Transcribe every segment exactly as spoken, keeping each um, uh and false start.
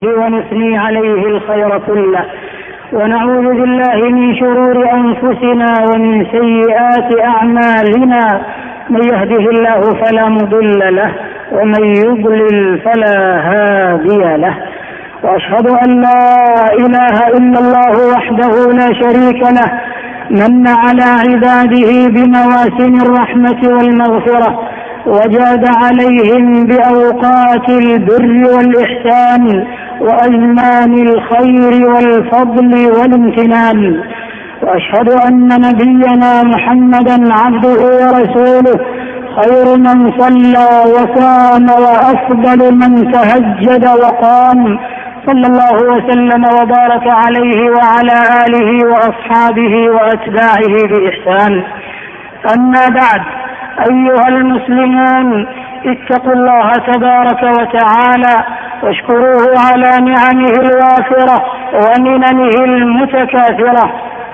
ونثني عليه الخير كله، ونعوذ بالله من شرور أنفسنا ومن سيئات أعمالنا، من يهده الله فلا مضل له ومن يضلل فلا هادي له، وأشهد أن لا إله إلا الله وحده لا شريك له، من على عباده بمواسم الرحمة والمغفرة، وجاد عليهم بأوقات البر والإحسان وأزمان الخير والفضل والامتنان، وأشهد أن نبينا محمدا عبده ورسوله، خير من صلى وصام وأفضل من تهجد وقام، صلى الله وسلم وبارك عليه وعلى آله وأصحابه وأتباعه بإحسان. أما بعد، أيها المسلمون، اتقوا الله تبارك وتعالى واشكروه على نعمه الوافرة ومننه المتكاثرة.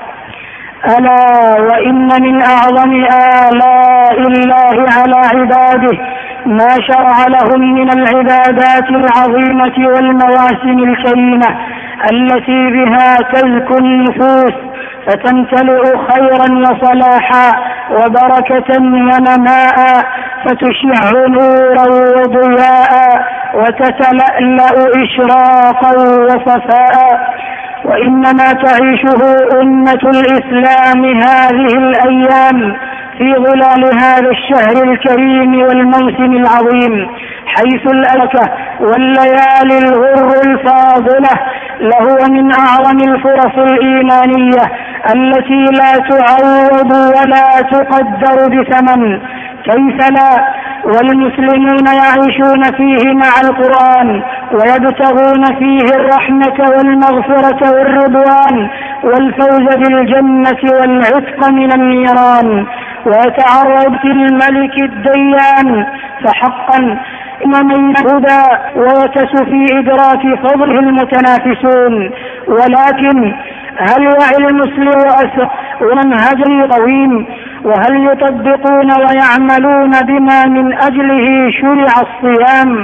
ألا وإن من أعظم آلاء الله على عباده ما شرع لهم من العبادات العظيمة والمواسم الكريمة التي بها تزكو النفوس فتمتلئ خيرا وصلاحا وبركة ونماء، فتشع نورا وضياء وتتلألأ إشراقا وصفاء. وإنما تعيشه أمة الإسلام هذه الأيام في ظلال هذا الشهر الكريم والموسم العظيم، حيث الألكة والليالي الغر الفاضلة لهو من أعظم الفرص الإيمانية التي لا تعوض ولا تقدر بثمن. كيف لا؟ والمسلمون يعيشون فيه مع القرآن ويبتغون فيه الرحمة والمغفرة والرضوان والفوز بالجنة والعتق من النيران، ويتعرض في الملك الديان. فحقا إن من الهدى ويتس في إدراك فضله المتنافسون، ولكن هل يعي المسلم وأسر ومنهجه قويم؟ وهل يطبقون ويعملون بما من أجله شرع الصيام؟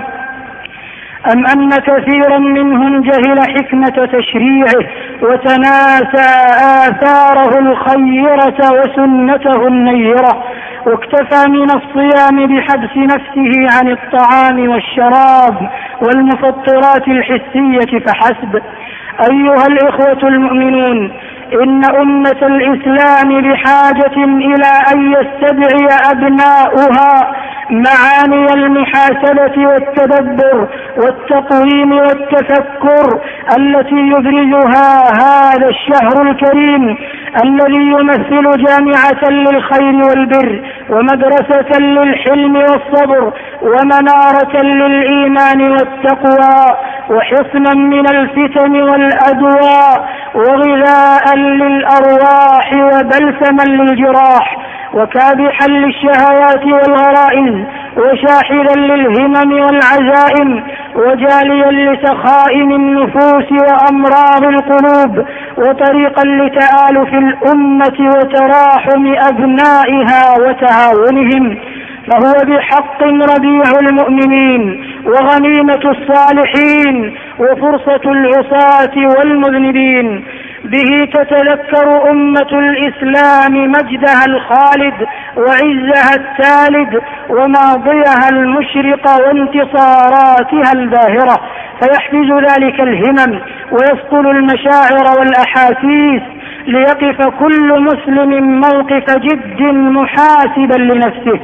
أم أن كثيرا منهم جهل حكمة تشريعه وتناسى آثاره الخيرة وسنته النيرة، واكتفى من الصيام بحبس نفسه عن الطعام والشراب والمفطرات الحسية فحسب؟ أيها الإخوة المؤمنون، إن أمة الإسلام بحاجة إلى أن يستدعي أبناؤها معاني المحاسبة والتدبر والتقويم والتفكر التي يبرزها هذا الشهر الكريم الذي يمثل جامعة للخير والبر ومدرسة للحلم والصبر ومنارة للإيمان والتقوى وحصنا من الفتن والأدواء وغذاء للأرواح وبلسما للجراح وكابحا للشهوات والغرائز وشاحذا للهمم والعزائم وجاليا لسخائم النفوس وأمراض القلوب وطريقا لتآلف الأمة وتراحم أبنائها وتعاونهم، فهو بحق ربيع المؤمنين وغنيمة الصالحين وفرصة العصاة والمذنبين. به تتذكر أمة الإسلام مجدها الخالد وعزها الثالد وماضيها المشرق وانتصاراتها الباهرة، فيحفز ذلك الهمم ويسطل المشاعر والأحاسيس، ليقف كل مسلم موقف جد محاسبا لنفسه.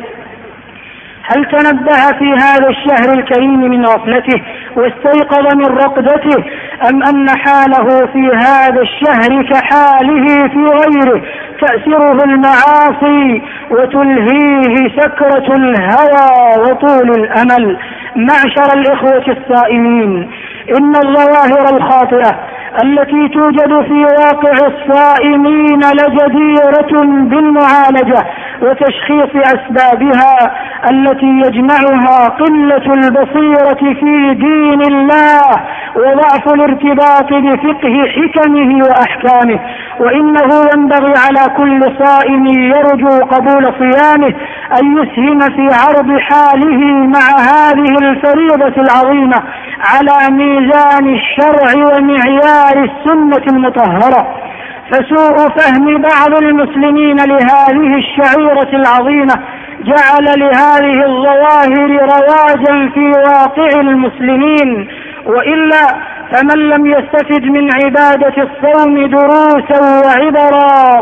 هل تنبه في هذا الشهر الكريم من غفلته واستيقظ من رقدته، أم أن حاله في هذا الشهر كحاله في غيره تأسره المعاصي وتلهيه سكرة الهوى وطول الأمل؟ معشر الإخوة الصائمين، إن الظواهر الخاطئة التي توجد في واقع الصائمين لجديرة بالمعالجة وتشخيص أسبابها، التي يجمعها قلة البصيرة في دين الله وضعف الارتباط بفقه حكمه وأحكامه. وإنه ينبغي على كل صائم يرجو قبول صيامه أن يسهم في عرض حاله مع هذه الفريضة العظيمة على ميزان الشرع ومعيار السنة المطهرة. فسوء فهم بعض المسلمين لهذه الشعيرة العظيمة جعل لهذه الظواهر رواجا في واقع المسلمين، وإلا فمن لم يستفد من عبادة الصوم دروسا وعبرا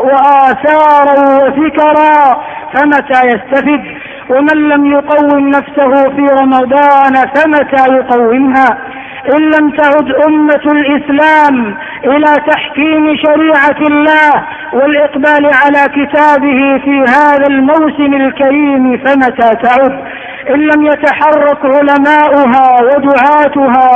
وآثارا وفكرا فمتى يستفد؟ ومن لم يقوم نفسه في رمضان فمتى يقومها؟ إن لم تعد أمة الإسلام إلى تحكيم شريعة الله والإقبال على كتابه في هذا الموسم الكريم فمتى تعد؟ إن لم يتحرك علماؤها ودعاتها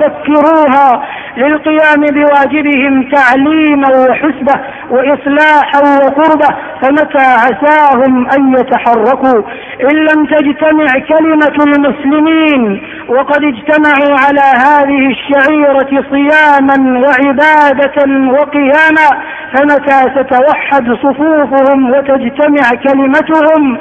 ومفكروها للقيام بواجبهم تعليما وحسبة وإصلاحا وقربة فمتى عساهم أن يتحركوا؟ إن لم تجتمع كلمة المسلمين وقد اجتمعوا على هذه الشعيرة صياما وعبادة وقياما فمتى تتوحد صفوفهم وتجتمع كلمتهم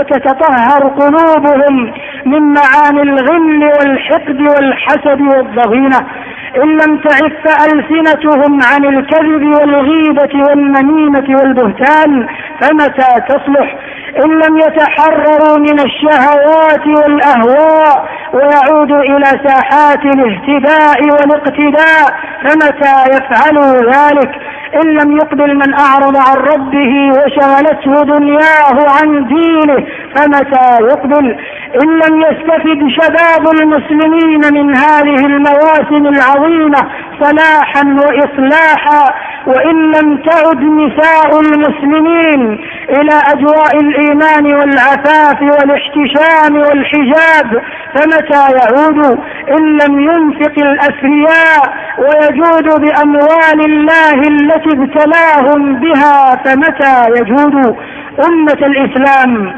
وتتطهر قلوبهم من معاني الغل والحقد والحسد والضغينة؟ إن لم تعف ألسنتهم عن الكذب والغيبة والنميمة والبهتان فمتى تصلح؟ إن لم يتحرروا من الشهوات والأهواء ويعودوا إلى ساحات الاهتداء والاقتداء فمتى يفعلوا ذلك؟ إن لم يقبل من أعرض عن ربه وشغلته دنياه عن دينه فمتى يقبل؟ إن لم يستفد شباب المسلمين من هذه المواسم العظيمة صلاحا وإصلاحا، وإن لم تعد نساء المسلمين إلى أجواء الإيمان والعفاف والاحتشام والحجاب فمتى يعود؟ إن لم ينفق الأثرياء ويجود بأموال الله التي ابتلاهم بها فمتى يجود؟ أمة الإسلام،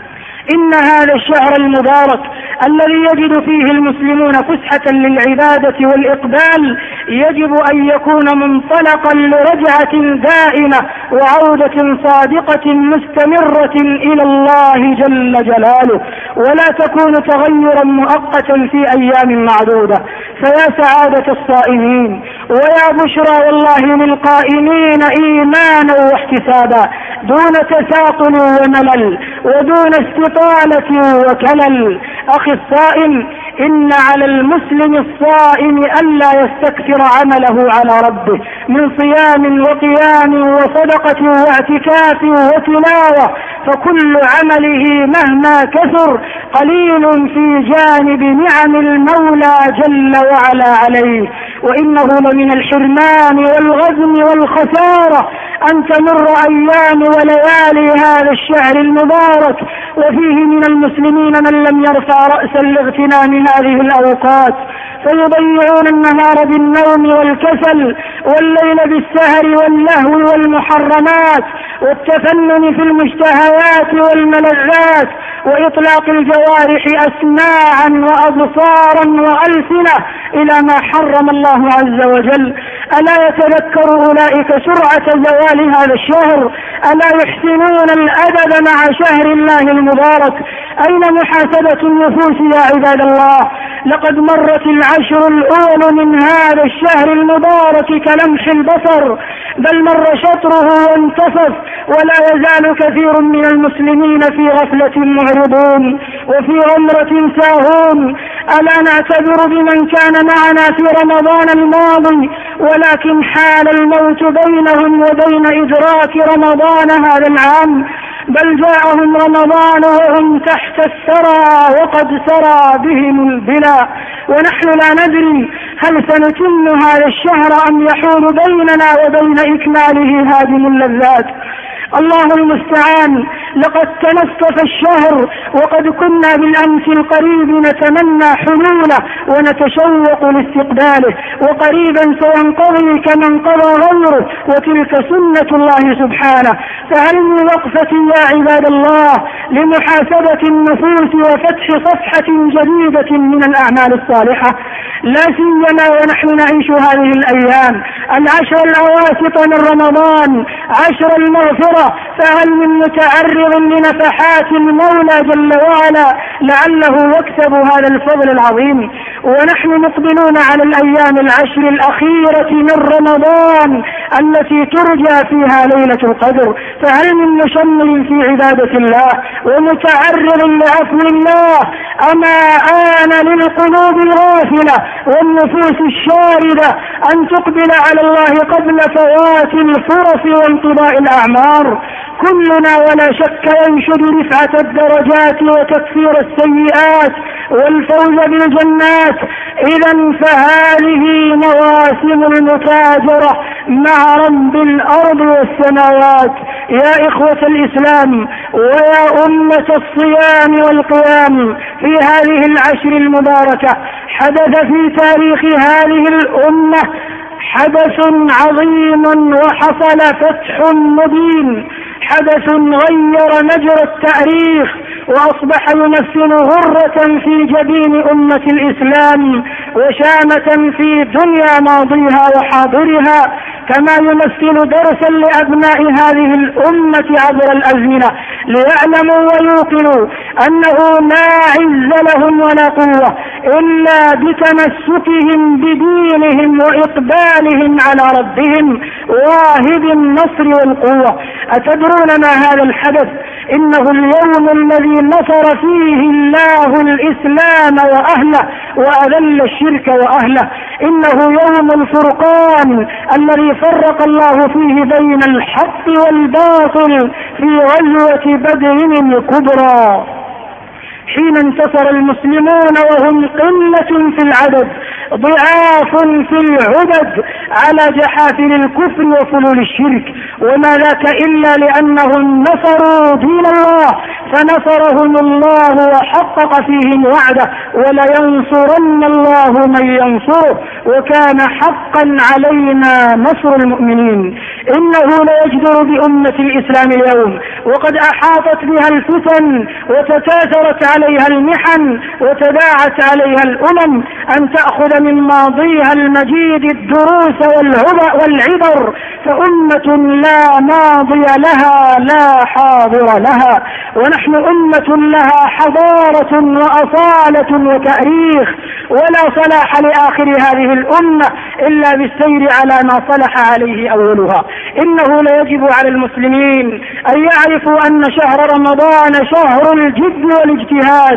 إن هذا الشهر المبارك الذي يجد فيه المسلمون فسحة للعبادة والإقبال يجب أن يكون منطلقا لرجعة دائمة وعودة صادقة مستمرة إلى الله جل جلاله، ولا تكون تغيرا مؤقتا في أيام معدودة. فيا سعادة الصائمين ويا بشرى والله للقائمين إيمانا واحتسابا دون تثاقل وملل ودون استطالة وكلل. أخي الصائم، إن على المسلم الصائم ألا يستكثر عمله على ربه من صيام وقيام وصدقة واعتكاف وتلاوة، فكل عمله مهما كثر قليل في جانب نعم المولى جل وعلا عليه، وإنه لمن الحرمان والغزم والخسارة أن تمر أيام وليالي هذا الشهر المبارك وفيه من المسلمين من لم يرفع رأسا لاغتنام هذه الأوقات، فيضيعون النهار بالنوم والكسل والليل بالسهر واللهو والمحرمات والتفنن في المشتهيات والملذات وإطلاق الجوارح أسماعا وأبصارا وألسنة إلى ما حرم الله عز وجل. ألا يتذكر أولئك سرعة زوال هذا الشهر؟ ألا يحسنون الأدب مع شهر الله المبارك؟ أين محاسبة النفوس يا عباد الله؟ لقد مرت العشر الأول من هذا الشهر المبارك كلمح البصر، بل مر شطره وانتصف، ولا يزال كثير من المسلمين في غفلة معرضون وفي عمرة ساهون. ألا نعتذر بمن كان معنا في رمضان الماضي ولكن حال الموت بينهم وبين إدراك رمضان هذا العام، بل جاءهم رمضان وهم تحت الثرى وقد سرى بهم البلا، ونحن لا ندري هل سنتم هذا الشهر أم يحول بيننا وبين إكماله هادم اللذات. الله المستعان. لقد تنصف الشهر وقد كنا بالأمس القريب نتمنى حلوله ونتشوق لاستقباله، وقريبا سينقضي كما انقضى غيره، وتلك سنة الله سبحانه. فهل من وقفة يا عباد الله لمحاسبة النفوس وفتح صفحة جديدة من الأعمال الصالحة؟ لا سيما ونحن نعيش هذه الأيام العشر الأواسط من رمضان، عشر المغفرة، فهل من متعرض لنفحات المولى جل وعلا لعله يكسب هذا الفضل العظيم؟ ونحن مقبلون على الأيام العشر الأخيرة من رمضان التي ترجى فيها ليلة القدر، فهل من مشمل في عبادة الله ومتعرض لعفو الله؟ أما آن للقلوب الغافلة والنفوس الشاردة أن تقبل على الله قبل فوات الفرص وانقضاء الأعمار. كلنا ولا شك ينشد رفعة الدرجات وتكفير السيئات والفوز بالجنات. إذن فهذه مواسم المتاجرة مع رب الأرض والسماوات. يا إخوة الإسلام ويا أمة الصيام والقيام، في هذه العشر المباركة حدث في تاريخ هذه الأمة حدث عظيم وحصل فتح مبين، حدث غير مجرى التاريخ وأصبح يمثل غرة في جبين أمة الإسلام وشامة في دنيا ماضيها وحاضرها، كما يمثل درسا لأبناء هذه الأمة عبر الأزمنة ليعلموا ويوقنوا أنه لا عز لهم ولا قوة إلا بتمسكهم بدينهم وإقبالهم على ربهم واهب النصر والقوة. أتدرون ما هذا الحدث؟ إنه اليوم الذي نصر فيه الله الإسلام وأهله وأذل الشرك وأهله. إنه يوم الفرقان الذي فرق الله فيه بين الحق والباطل في غزوة بدر الكبرى، حين انتصر المسلمون وهم قلة في العدد ضعاف في العدد على جحافل الكفر وفلول الشرك، وما ذاك إلا لأنهم نصروا دين الله فنصرهم الله وحقق فيهم وعده ولينصرن الله من ينصره وكان حقا علينا نصر المؤمنين. إنه ليجدر بأمة الإسلام اليوم وقد أحاطت بها الفتن وتكاثرت عليها المحن وتداعت عليها الأمم أن تأخذ من ماضيها المجيد الدروس والعبر، فأمة لا ماضي لها لا حاضر لها، ونحن أمة لها حضارة وأصالة وتاريخ، ولا صلاح لآخر هذه الأمة إلا بالسير على ما صلح عليه أولها. إنه ليجب على المسلمين أن يعرفوا أن شهر رمضان شهر الجد والاجتهاد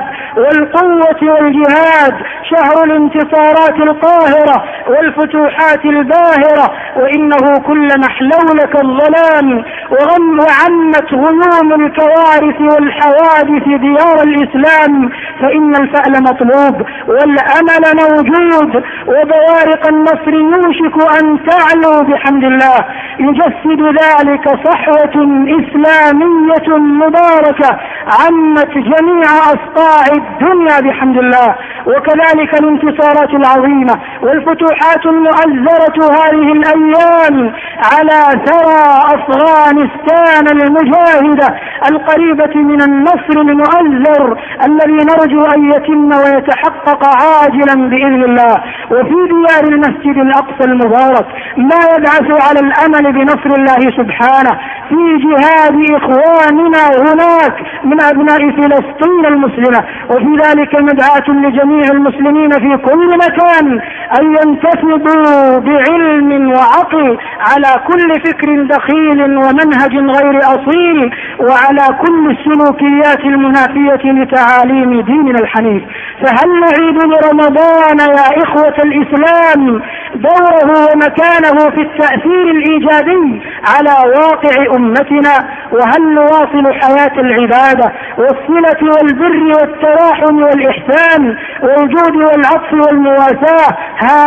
والقوة والجهاد، شهر الانتصارات القاهرة والفتوحات الباهرة، وإنه كلما احلولك الظلام وغم وعمت غيوم الكوارث والحوادث ديار الإسلام فإن الفأل مطلوب والأمل موجود، وبوارق النصر يوشك أن تعلو بحمد الله. يجسد ذلك صحوة إسلامية مباركة عمت جميع أصقاع الدنيا بحمد الله، وكذلك الانتصارات العظيمة والفتوحات المؤزرة هذه الأيام على ثرى أفغانستان المجاهدة القريبة من النصر المؤزر الذي نرجو أن يتم ويتحقق عاجلا بإذن الله. وفي ديار المسجد الأقصى المبارك ما يبعث على الأمل بنصر الله سبحانه في جهاد إخواننا هناك من أبناء فلسطين المسلمة، وفي ذلك مدعاة لجميع المسلمين في كل مكان أن ينتفضوا بعلم وعقل على كل فكر دخيل ومنهج غير أصيل وعلى كل السلوكيات المنافية لتعاليم ديننا الحنيف. فهل نعيد لرمضان يا إخوة الإسلام دوره ومكانه في التأثير الإيجابي على واقع أمتنا؟ وهل نواصل حياة العبادة والصلة والبر والتراحم والإحسان والجود والعطف والمواساة؟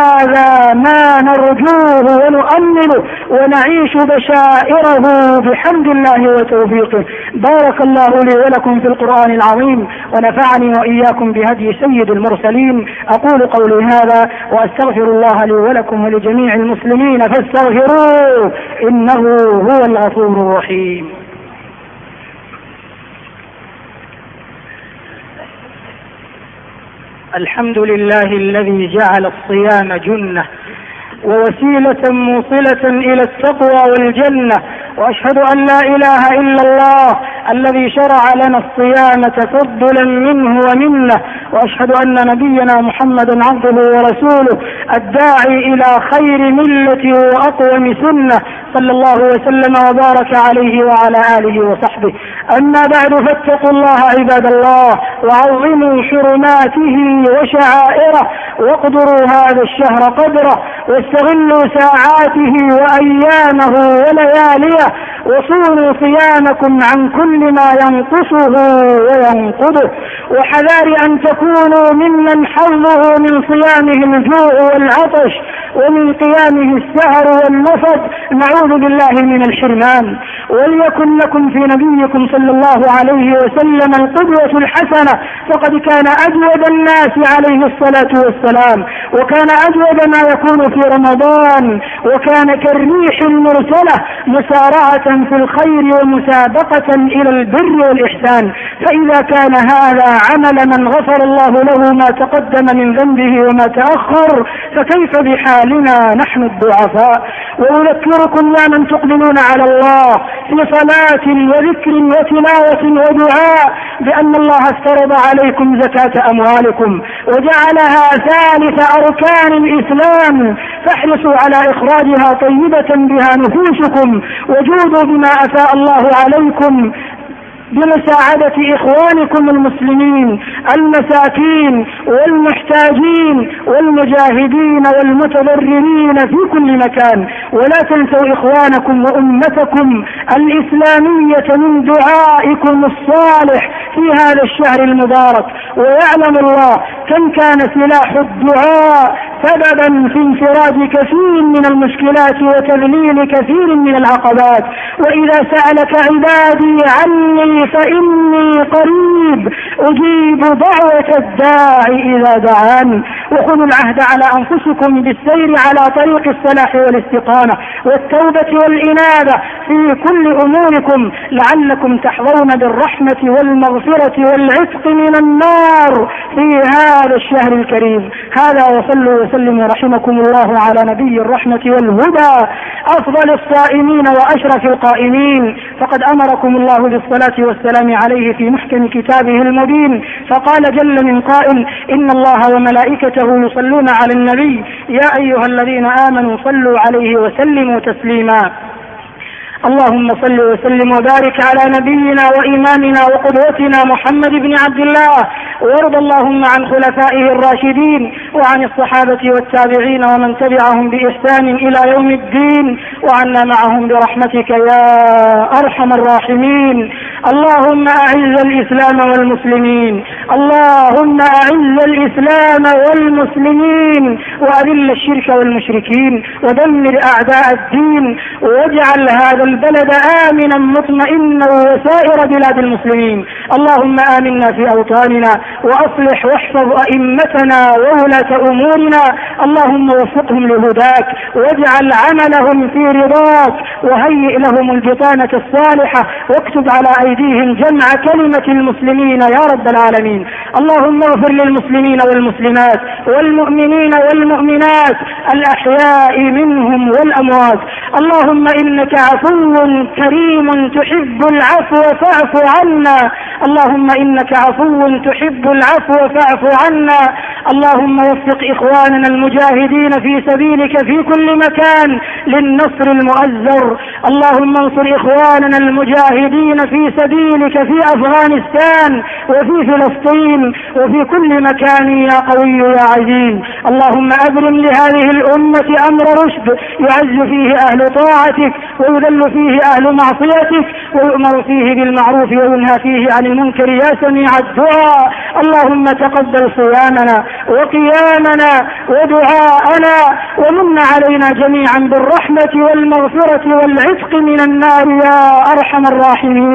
هذا ما نرجوه ونؤمله ونعيش بشائره بحمد الله وتوفيقه. بارك الله لي ولكم في القرآن العظيم ونفعني وإياكم بهدي سيد المرسلين. أقول قولي هذا وأستغفر الله لي ولكم ولجميع المسلمين فاستغفروه إنه هو الغفور الرحيم. الحمد لله الذي جعل الصيام جنة ووسيلة موصلة إلى التقوى والجنة، وأشهد أن لا إله إلا الله الذي شرع لنا الصيام تفضلا منه ومنه، وأشهد أن نبينا محمدا عبده ورسوله الداعي إلى خير ملة وأقوم سنة، صلى الله وسلم وبارك عليه وعلى آله وصحبه. أما بعد، فاتقوا الله عباد الله، وعظموا حرماته وشعائره، واقدروا هذا الشهر قدره، واستغلوا ساعاته وأيامه ولياليه، وصونوا صيامكم عن كل ما ينقصه وينقضه، وحذار أن تكونوا ممن حظه من صيامه الجوع والعطش، ومن قيامه السهر والنفد، نعوذ بالله من الحرمان. وليكن لكم في نبيكم صلى الله عليه وسلم القدوة الحسنة، فقد كان أجود الناس عليه الصلاة والسلام، وكان أجود ما يكون في رمضان، وكان كالريح المرسلة مسارعة في الخير ومسابقة إلى البر والإحسان. فإذا كان هذا عمل من غفر الله له ما تقدم من ذنبه وما تأخر، فكيف بحالنا نحن الضعفاء؟ وأذكركم يا من تقبلون على الله في صلاة وذكر وتلاوة ودعاء بأن الله افترض عليكم زكاة أموالكم وجعلها ثالث أركان الإسلام، فاحرصوا على إخراجها طيبة بها نفوسكم، وجودوا بما أفاء الله عليكم بمساعدة إخوانكم المسلمين المساكين والمحتاجين والمجاهدين والمتضررين في كل مكان. ولا تنسوا إخوانكم وأمتكم الإسلامية من دعائكم الصالح في هذا الشهر المبارك. ويعلم الله كم كان سلاح الدعاء سببا في انفراد كثير من المشكلات وتذليل كثير من العقبات. وإذا سألك عبادي عني فإني قريب أجيب دعوة الداعي إذا دعان. وخذوا العهد على أنفسكم بالسير على طريق الصلاح والاستقامة والتوبة والإنابة في كل أموركم، لعلكم تحظون بالرحمة والمغفرة والعتق من النار في هذا الشهر الكريم. هذا، وصلوا وسلموا رحمكم الله على نبي الرحمة والهدى أفضل الصائمين وأشرف القائمين. فقد أمركم الله بالصلاة والسلام عليه في محكم كتابه المبين، فقال جل من قائل: إن الله وملائكته يصلون على النبي يا أيها الذين آمنوا صلوا عليه وسلموا تسليما. اللهم صل وسلم وبارك على نبينا وإمامنا وقدوتنا محمد بن عبد الله، وارض اللهم عن خلفائه الراشدين وعن الصحابة والتابعين ومن تبعهم بإحسان إلى يوم الدين، وعنا معهم برحمتك يا أرحم الراحمين. اللهم أعز الإسلام والمسلمين، اللهم أعز الإسلام والمسلمين، وأذل الشرك والمشركين، ودمر أعداء الدين، واجعل هذا البلد آمنا مطمئنا وسائر بلاد المسلمين. اللهم آمنا في أوطاننا، وأصلح واحفظ أئمتنا وولاة أمورنا. اللهم وفقهم لهداك، واجعل عملهم في رضاك، وهيئ لهم البطانة الصالحة، واكتب على أيديهم جمع كلمة المسلمين يا رب العالمين. اللهم اغفر للمسلمين والمسلمات والمؤمنين والمؤمنات الأحياء منهم والأموات. اللهم إنك عفو كريم تحب العفو فاعف عنا. اللهم إنك عفو تحب العفو فاعف عنا. اللهم وفق إخواننا المجاهدين في سبيلك في كل مكان للنصر المؤزر. اللهم انصر إخواننا المجاهدين في سبيلك في أفغانستان وفي فلسطين وفي كل مكان يا قوي يا عزيز. اللهم أبرم لهذه الأمة أمر رشد يعز فيه أهل طاعتك ويذل فيه أهل معصيتك، ويؤمر فيه بالمعروف وينهى فيه عن المنكر يا سميع الدعاء. اللهم تقبل صيامنا وقيامنا ودعاءنا، ومن علينا جميعا بالرحمة والمغفرة والعتق من النار يا أرحم الراحمين.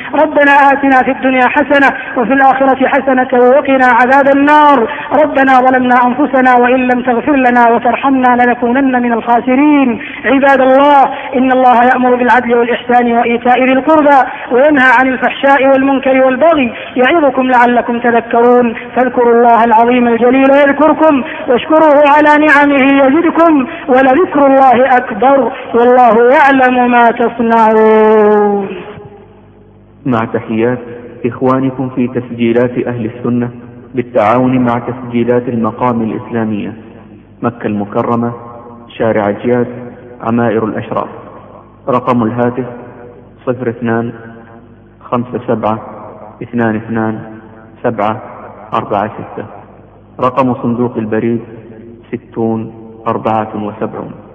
ربنا آتنا في الدنيا حسنة وفي الآخرة حسنة وقنا عذاب النار. ربنا ظلمنا أنفسنا وإن لم تغفر لنا وترحمنا لنكونن من الخاسرين. عباد الله، إن الله يأمر بالعدل والإحسان وإيتاء ذي القربى وينهى عن الفحشاء والمنكر والبغي يعظكم لعلكم تذكرون. فاذكروا الله العظيم الجليل يذكركم واشكروه على نعمه يزدكم ولذكر الله أكبر والله يعلم ما تصنعون. مع تحيات إخوانكم في تسجيلات أهل السنة بالتعاون مع تسجيلات المقام الإسلامية، مكة المكرمة، شارع جياد، عمائر الأشراف. رقم الهاتف صفر اثنان خمسة سبعة اثنان اثنان سبعة أربعة ستة. رقم صندوق البريد ستون أربعة وسبعون.